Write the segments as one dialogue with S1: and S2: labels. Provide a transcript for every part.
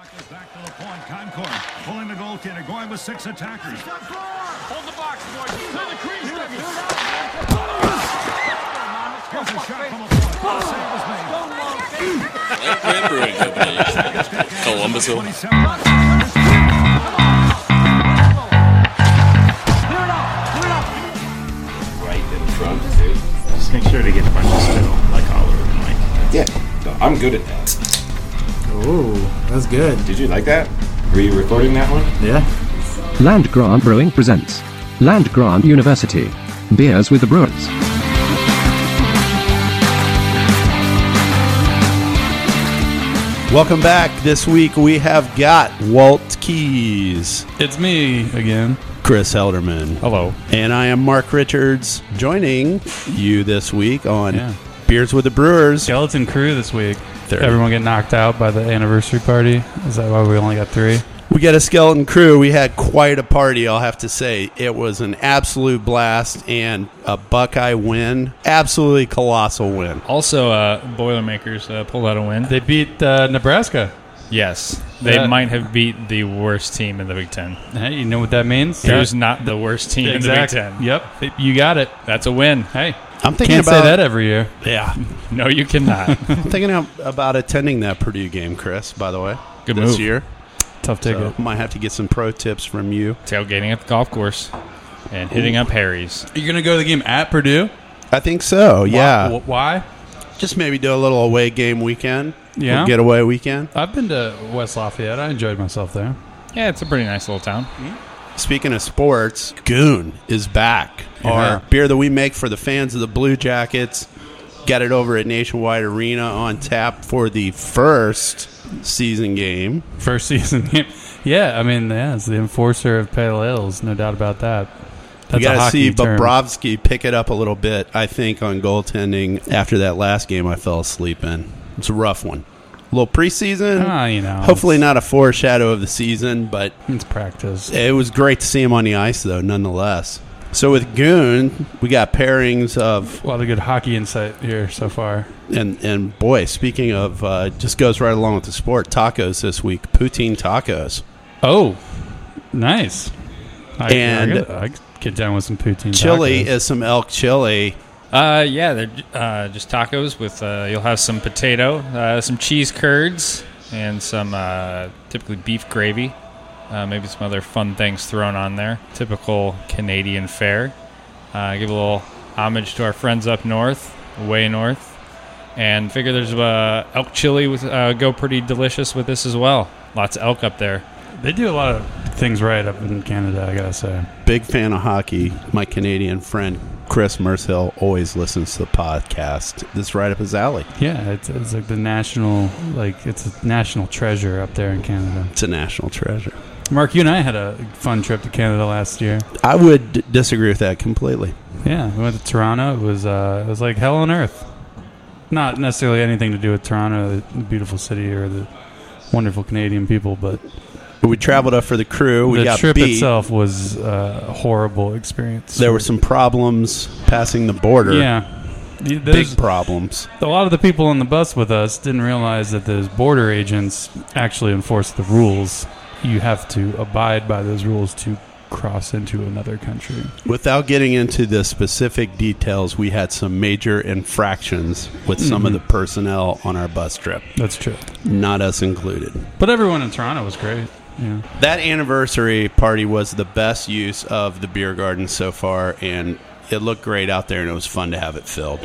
S1: Puck is back to the point. Concord pulling the goaltender, going with 6 attackers.
S2: Hold the box, boys. To the crease,
S1: Here's a shot from the point. The save is made.
S3: Land Brewing Company, Columbusville.
S1: 27.
S3: Right in front, too.
S4: Just make sure to get a bunch of spittle, like Oliver and Mike.
S3: Yeah, I'm good at that.
S4: Ooh, that's good.
S3: Did you like that? Were you recording that one?
S4: Yeah.
S5: Land Grant Brewing presents Land Grant University. Beers with the Brewers.
S6: Welcome back. This week we have got Walt Keys,
S7: It's me again.
S6: Chris Helderman,
S7: Hello.
S6: and I am Mark Richards, joining you this week on
S7: Yeah.
S6: Beers with the Brewers.
S7: Skeleton crew this week.
S6: 30.
S7: Everyone get knocked out by the anniversary party. Is that why we only got 3?
S6: We got a skeleton crew. We had quite a party, I'll have to say. It was an absolute blast and a Buckeye win. Absolutely colossal win.
S2: Also, Boilermakers pulled out a win.
S7: They beat Nebraska.
S2: Yes. They
S7: Yeah.
S2: might have beat the worst team in the Big Ten.
S7: Hey, you know what that means?
S2: Who's not the worst team in the Big Ten?
S7: Yep. You got it.
S2: That's a win.
S7: Hey,
S6: I'm thinking
S7: can't
S6: about
S7: say that every year.
S6: Yeah.
S2: No, you cannot.
S6: I'm thinking about attending that Purdue game, Chris, by the way.
S2: Good
S6: this
S2: move.
S6: year.
S7: Tough ticket.
S6: So might have to get some pro tips from you.
S2: Tailgating at the golf course and hitting up Harry's.
S7: You're going to go to the game at Purdue?
S6: I think so, yeah.
S7: Why?
S6: Just maybe do a little away game weekend.
S7: Yeah.
S6: Getaway weekend.
S7: I've been to West Lafayette. I enjoyed myself there.
S2: Yeah, it's a pretty nice little town.
S6: Speaking of sports, Goon is back.
S7: Yeah.
S6: Our beer that we make for the fans of the Blue Jackets. Got it over at Nationwide Arena on tap for the first season game.
S7: First season game. Yeah, I mean, yeah, it's the enforcer of pale ales, no doubt about that.
S6: You
S7: That's a
S6: got to
S7: hockey
S6: see
S7: term.
S6: Bobrovsky pick it up a little bit, I think, on goaltending after that last game I fell asleep in. It's a rough one. A little preseason.
S7: You know.
S6: Hopefully not a foreshadow of the season, but
S7: It's practice.
S6: it was great to see him on the ice, though, nonetheless. So with Goon, we got pairings of,
S7: A lot of good hockey insight here so far.
S6: and boy, speaking of, just goes right along with the sport, tacos this week, poutine tacos.
S7: Oh, nice.
S6: And
S7: I could get down with some poutine
S6: Chili
S7: tacos.
S6: is some elk chili.
S2: Yeah, they're just tacos with, you'll have some potato, some cheese curds, and some typically beef gravy. Maybe some other fun things thrown on there. Typical Canadian fare. Give a little homage to our friends up north, way north. And figure there's elk chili with go pretty delicious with this as well. Lots of elk up there.
S7: They do a lot of things right up in Canada, I gotta say.
S6: Big fan of hockey. My Canadian friend Chris Mercill always listens to the podcast. This is right up his alley.
S7: Yeah, it's like the national, it's a national treasure up there in Canada.
S6: It's a national treasure.
S7: Mark, you and I had a fun trip to Canada last year.
S6: I would disagree with that completely.
S7: Yeah, we went to Toronto. It was like hell on earth. Not necessarily anything to do with Toronto, the beautiful city, or the wonderful Canadian people, but
S6: We traveled up for the crew. We
S7: the
S6: got
S7: trip
S6: beat.
S7: itself was a horrible experience.
S6: There were some problems passing the border.
S7: Yeah.
S6: Big problems.
S7: A lot of the people on the bus with us didn't realize that those border agents actually enforce the rules. You have to abide by those rules to cross into another country.
S6: Without getting into the specific details, we had some major infractions with some of the personnel on our bus trip.
S7: That's true.
S6: Not us included.
S7: But everyone in Toronto was great. Yeah.
S6: That anniversary party was the best use of the beer garden so far, and it looked great out there, and it was fun to have it filled.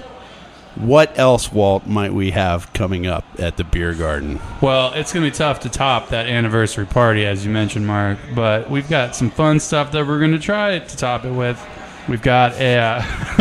S6: What else, Walt, might we have coming up at the beer garden?
S7: Well, it's going to be tough to top that anniversary party, as you mentioned, Mark. But we've got some fun stuff that we're going to try to top it with. We've got a,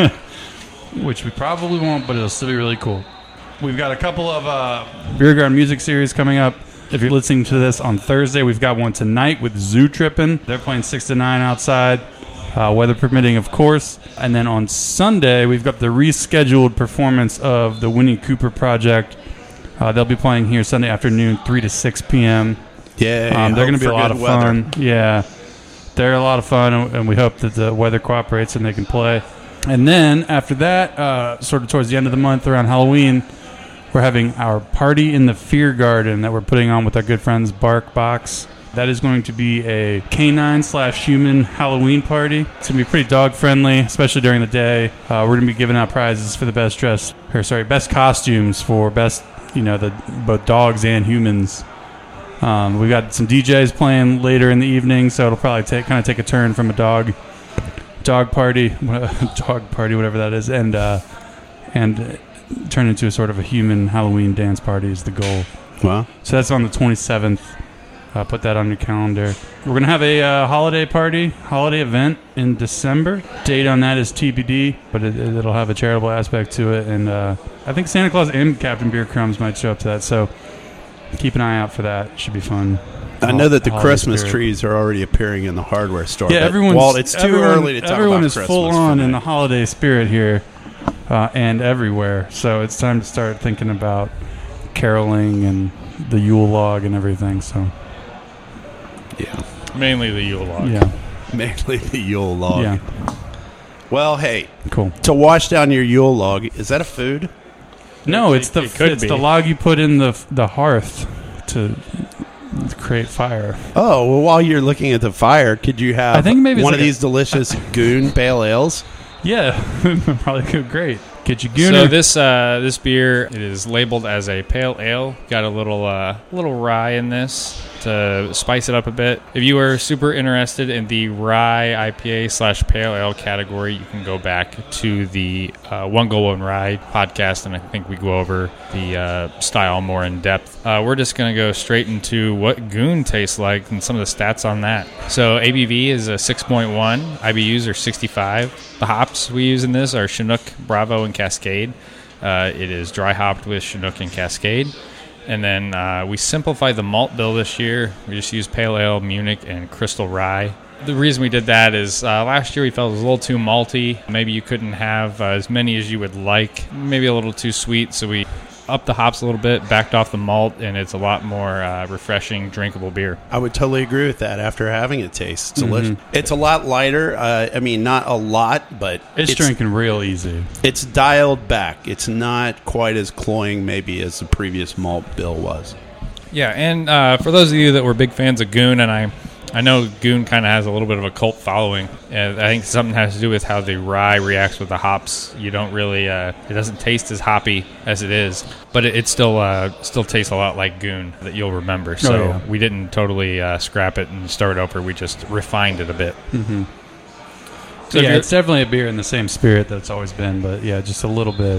S7: which we probably won't, but it'll still be really cool. We've got a couple of beer garden music series coming up. If you're listening to this on Thursday, we've got one tonight with Zoo Trippin'. They're playing 6 to 9 outside. Weather permitting, of course. And then on Sunday, we've got the rescheduled performance of the Winnie Cooper Project. They'll be playing here Sunday afternoon, 3 to 6 p.m.
S6: Yeah,
S7: They're going to be a lot of fun. Yeah, they're a lot of fun, and we hope that the weather cooperates and they can play. And then after that, sort of towards the end of the month, around Halloween, we're having our party in the Fear Garden that we're putting on with our good friends Bark Box. That is going to be a canine/human Halloween party. It's going to be pretty dog friendly, especially during the day. We're going to be giving out prizes for the best costumes for best, both dogs and humans. We got some DJs playing later in the evening, so it'll probably take a turn from a dog party, whatever that is, and turn into a sort of a human Halloween dance party is the goal.
S6: Wow.
S7: So that's on the 27th. Put that on your calendar. We're going to have a holiday event in December. Date on that is TBD, but it'll have a charitable aspect to it. And I think Santa Claus and Captain Beer Crumbs might show up to that. So keep an eye out for that. It should be fun.
S6: I know that the Christmas
S7: spirit.
S6: trees are already appearing in the hardware store.
S7: Yeah,
S6: it's too early to talk about
S7: everyone is
S6: Christmas
S7: full on
S6: for
S7: in
S6: me.
S7: the holiday spirit here and everywhere. So it's time to start thinking about caroling and the Yule log and everything. So.
S6: Yeah.
S2: Mainly the Yule log.
S7: Yeah.
S6: Mainly the Yule log.
S7: Yeah.
S6: Well, hey,
S7: Cool.
S6: to wash down your Yule log, is that a food?
S7: No, it's
S2: It could be.
S7: the log you put in the hearth to create fire.
S6: Oh, well, while you're looking at the fire, could you have
S7: I think maybe it's
S6: one
S7: like
S6: of these delicious Goon Pale Ales?
S7: Yeah, probably go great. Get you
S2: So
S7: gooner.
S2: this beer, it is labeled as a pale ale. Got a little rye in this to spice it up a bit. If you are super interested in the rye IPA/pale ale category, you can go back to the One Goal One Rye podcast, and I think we go over the style more in depth. We're just going to go straight into what Goon tastes like and some of the stats on that. So ABV is a 6.1. IBUs are 65. The hops we use in this are Chinook, Bravo, and Cascade. It is dry hopped with Chinook and Cascade. And then we simplified the malt bill this year. We just used Pale Ale, Munich, and Crystal Rye. The reason we did that is last year we felt it was a little too malty. Maybe you couldn't have as many as you would like. Maybe a little too sweet, so we upped the hops a little bit, backed off the malt, and it's a lot more refreshing, drinkable beer.
S6: I would totally agree with that after having it taste. It's delicious. It's a lot lighter. I mean, not a lot, but
S7: it's drinking real easy.
S6: It's dialed back. It's not quite as cloying maybe as the previous malt bill was.
S2: Yeah, and for those of you that were big fans of Goon, and I know Goon kind of has a little bit of a cult following, and I think something has to do with how the rye reacts with the hops. You don't really, it doesn't taste as hoppy as it is, but it still tastes a lot like Goon that you'll remember. So we didn't totally scrap it and start over. We just refined it a bit.
S7: Mm-hmm.
S2: So
S7: yeah, it's definitely a beer in the same spirit that it's always been, but yeah, just a little bit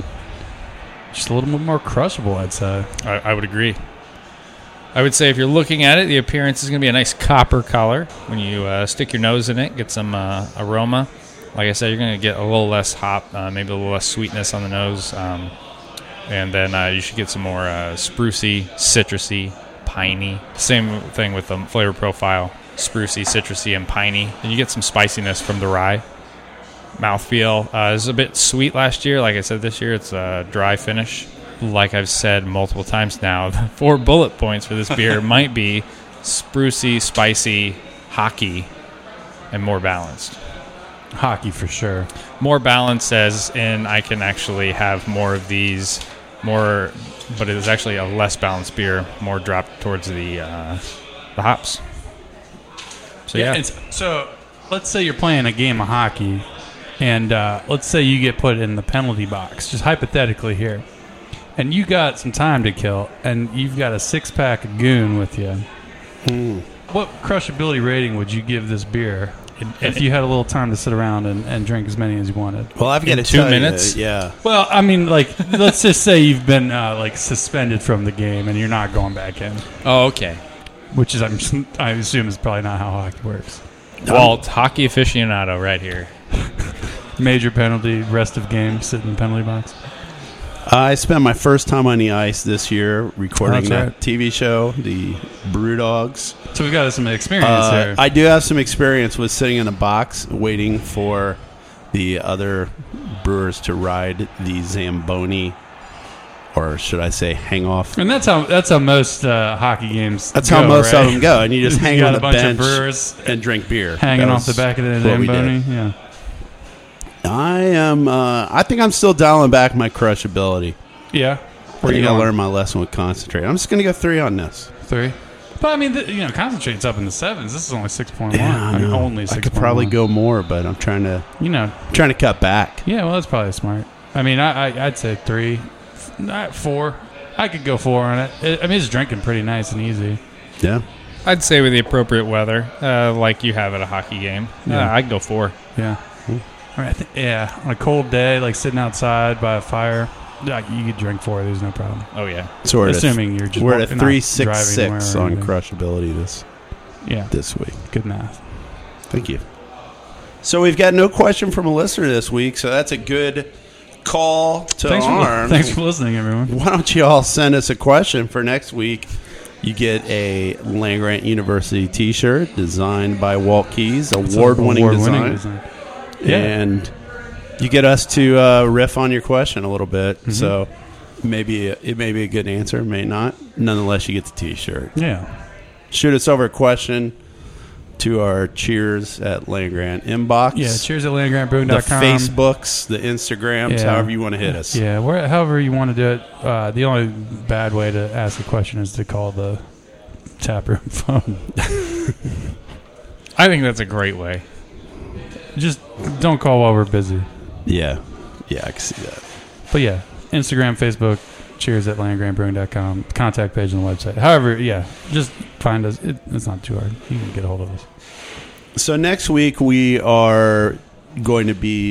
S7: more crushable, I'd say.
S2: I would agree. I would say if you're looking at it, the appearance is going to be a nice copper color. When you stick your nose in it, get some aroma. Like I said, you're going to get a little less hop, maybe a little less sweetness on the nose. And then you should get some more sprucey, citrusy, piney. Same thing with the flavor profile. Sprucey, citrusy, and piney. And you get some spiciness from the rye. Mouthfeel is a bit sweet last year. Like I said, this year it's a dry finish. Like I've said multiple times now, the 4 bullet points for this beer might be sprucey, spicy, hockey, and more balanced.
S7: Hockey for sure.
S2: More balanced as in I can actually have more of these, but it is actually a less balanced beer, more dropped towards the hops. So yeah.
S7: So let's say you're playing a game of hockey, and let's say you get put in the penalty box, just hypothetically here. And you got some time to kill, and you've got a 6-pack of Goon with you. What crushability rating would you give this beer if you had a little time to sit around and drink as many as you wanted?
S6: Well, I've got
S2: In
S6: to
S2: 2
S6: tell
S2: minutes?
S6: You, yeah.
S7: Well, I mean, like, let's just say you've been suspended from the game and you're not going back in,
S2: Oh, okay.
S7: which is I assume is probably not how hockey works.
S2: Walt, hockey aficionado right here.
S7: Major penalty, rest of game, sit in the penalty box.
S6: I spent my first time on the ice this year recording
S7: That's
S6: that
S7: right.
S6: TV show, the Brewdogs.
S7: So we've got some experience here.
S6: I do have some experience with sitting in a box waiting for the other brewers to ride the Zamboni, or should I say hang off.
S7: And that's how most hockey games
S6: That's
S7: go,
S6: how most
S7: right?
S6: of them go. And you just hang
S7: got
S6: on
S7: a
S6: the
S7: bunch
S6: bench
S7: of brewers
S6: and drink beer.
S7: hanging
S6: That
S7: off the
S6: was
S7: back of the
S6: what we did.
S7: Zamboni. Yeah.
S6: I think I'm still dialing back my crushability.
S7: Yeah.
S6: I think I learned my lesson with concentrate. I'm just going to go 3 on this.
S7: 3. But I mean, concentrate's up in the 7s. This is only 6.1.
S6: Yeah, I know.
S7: Only 6.1.
S6: I could probably go more, but I'm trying to cut back.
S7: Yeah, well, that's probably smart. I mean, I'd say 3, not 4. I could go 4 on it. I mean, it's drinking pretty nice and easy.
S6: Yeah.
S2: I'd say with the appropriate weather, like you have at a hockey game, I'd go 4.
S7: Yeah. I mean, on a cold day, like sitting outside by a fire, you could drink 4. There's no problem.
S2: Oh, yeah.
S6: So
S7: assuming you're just
S6: we're at a
S7: not
S6: 3.66 on
S7: driving
S6: crushability this week.
S7: Good math.
S6: Thank you. So we've got no question from a listener this week, so that's a good call to arm.
S7: Thanks for listening, everyone.
S6: Why don't you all send us a question for next week? You get a Land-Grant University T-shirt designed by Walt Keys, award-winning design.
S7: Yeah.
S6: And you get us to riff on your question a little bit. Mm-hmm. So maybe it may be a good answer, may not. Nonetheless, you get the T-shirt.
S7: Yeah.
S6: Shoot us over a question to our Cheers at Land-Grant inbox.
S7: Yeah, cheers at landgrantbrewing.com.
S6: The Facebooks, the Instagrams, however you want to hit us.
S7: Yeah, however you want to do it. The only bad way to ask a question is to call the taproom phone.
S2: I think that's a great way.
S7: Just don't call while we're busy.
S6: Yeah, I can see that.
S7: But yeah, Instagram, Facebook, cheers at landgrantbrewing.com, contact page on the website. However, just find us. It's not too hard. You can get a hold of us.
S6: So next week we are going to be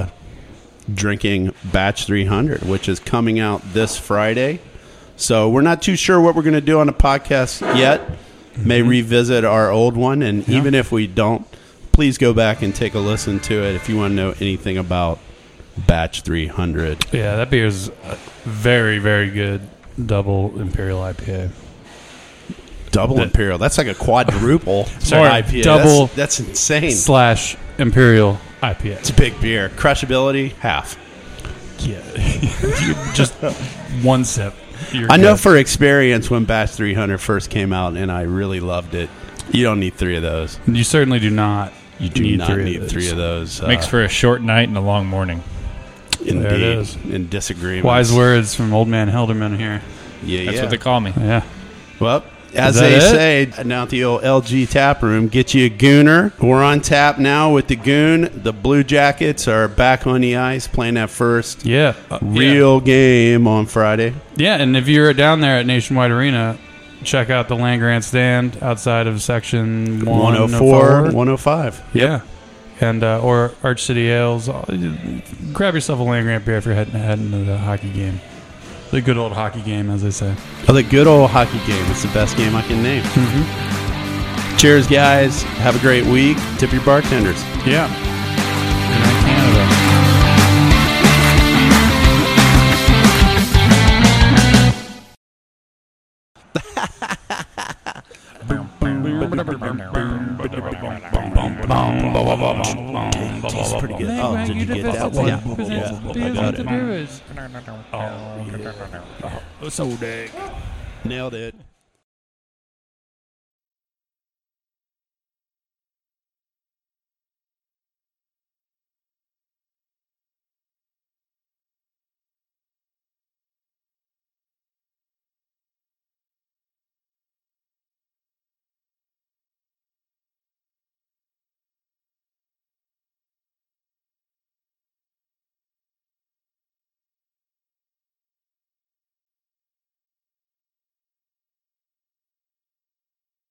S6: drinking Batch 300, which is coming out this Friday. So we're not too sure what we're going to do on the podcast yet. May revisit our old one, and even if we don't, please go back and take a listen to it if you want to know anything about Batch 300.
S7: Yeah, that beer is very, very good. Double Imperial IPA.
S6: Double Imperial. That's like a quadruple IPA.
S7: Double.
S6: That's insane.
S7: / Imperial IPA.
S6: It's a big beer. Crushability, half.
S7: Yeah. Just one sip.
S6: I know for experience when Batch 300 first came out, and I really loved it. You don't need 3 of those.
S7: You certainly do not.
S6: You do not need 3 of those.
S2: Makes for a short night and a long morning.
S6: Indeed.
S7: There it is.
S6: In disagreement.
S7: Wise words from old man Helderman here.
S6: Yeah,
S2: That's what they call me.
S7: Yeah.
S6: Well, as they say, now at the old LG Tap Room, get you a Gooner. We're on tap now with the Goon. The Blue Jackets are back on the ice playing that first real game on Friday.
S7: Yeah, and if you're down there at Nationwide Arena, check out the Land-Grant stand outside of section
S6: 104, 105.
S7: Yeah. And or Arch City Ales. Grab yourself a Land-Grant beer if you're heading to the hockey game. The good old hockey game, as they say.
S6: Oh, the good old hockey game. It's the best game I can name. Mm-hmm. Cheers, guys. Have a great week. Tip your bartenders.
S7: Yeah. Good night,
S6: Tastes pretty good. Oh, did you get that one? Yeah, I got it.
S7: So dang.
S6: Nailed it.